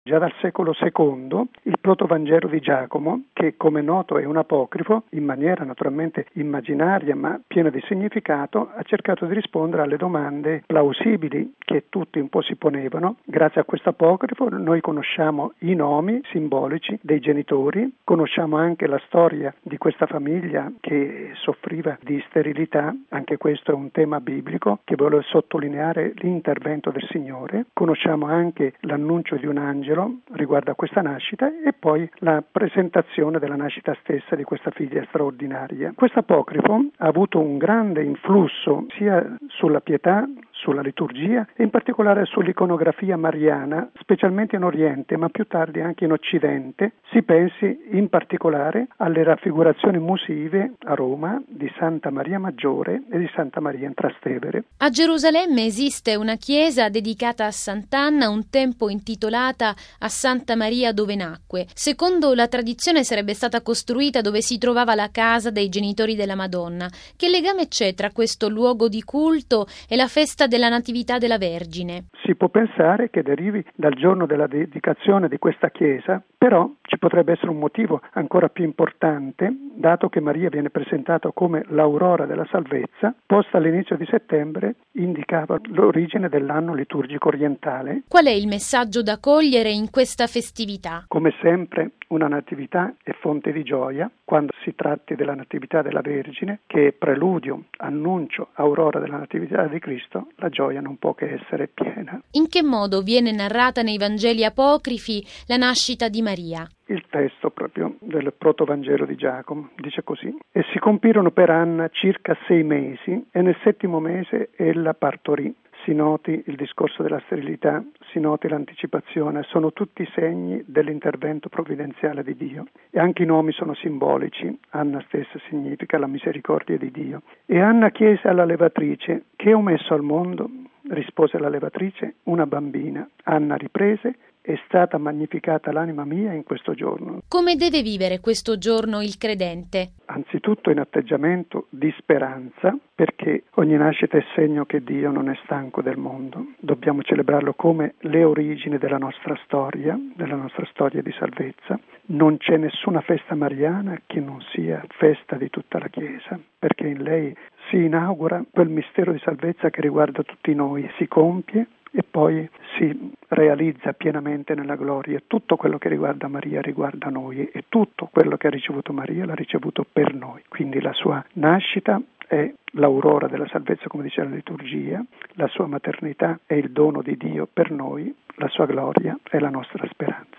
Già dal secolo II il Protovangelo di Giacomo, che come noto è un apocrifo, in maniera naturalmente immaginaria ma piena di significato, ha cercato di rispondere alle domande plausibili che tutti un po' si ponevano. Grazie a questo apocrifo noi conosciamo i nomi simbolici dei genitori, conosciamo anche la storia di questa famiglia che soffriva di sterilità, anche questo è un tema biblico che vuole sottolineare l'intervento del Signore, conosciamo anche l'annuncio di un angelo riguardo a questa nascita e poi la presentazione della nascita stessa di questa figlia straordinaria. Questo apocrifo ha avuto un grande influsso sia sulla pietà, sulla liturgia e in particolare sull'iconografia mariana, specialmente in Oriente, ma più tardi anche in Occidente. Si pensi in particolare alle raffigurazioni musive a Roma di Santa Maria Maggiore e di Santa Maria in Trastevere. A Gerusalemme esiste una chiesa dedicata a Sant'Anna, un tempo intitolata a Santa Maria dove nacque. Secondo la tradizione sarebbe stata costruita dove si trovava la casa dei genitori della Madonna. Che legame c'è tra questo luogo di culto e la festa della Natività della Vergine? Si può pensare che derivi dal giorno della dedicazione di questa chiesa, però ci potrebbe essere un motivo ancora più importante, dato che Maria viene presentata come l'aurora della salvezza, posta all'inizio di settembre indicava l'origine dell'anno liturgico orientale. Qual è il messaggio da cogliere in questa festività? Come sempre una natività è fonte di gioia quando si tratti della natività della Vergine, che è preludio, annuncio, aurora della natività di Cristo, la gioia non può che essere piena. In che modo viene narrata nei Vangeli apocrifi la nascita di Maria? Il testo proprio del Protovangelo di Giacomo dice così: e si compirono per Anna circa 6 mesi e nel 7° mese ella partorì. Si noti il discorso della sterilità, si noti l'anticipazione, sono tutti segni dell'intervento provvidenziale di Dio. E anche i nomi sono simbolici. Anna stessa significa la misericordia di Dio. E Anna chiese alla levatrice: che ho messo al mondo? Rispose la levatrice: una bambina. Anna riprese: è stata magnificata l'anima mia in questo giorno. Come deve vivere questo giorno il credente? Anzitutto in atteggiamento di speranza, perché ogni nascita è segno che Dio non è stanco del mondo. Dobbiamo celebrarlo come le origini della nostra storia di salvezza. Non c'è nessuna festa mariana che non sia festa di tutta la Chiesa, perché in lei si inaugura quel mistero di salvezza che riguarda tutti noi, si compie e poi si realizza pienamente nella gloria. Tutto quello che riguarda Maria riguarda noi e tutto quello che ha ricevuto Maria l'ha ricevuto per noi. Quindi la sua nascita è l'aurora della salvezza, come dice la liturgia, la sua maternità è il dono di Dio per noi, la sua gloria è la nostra speranza.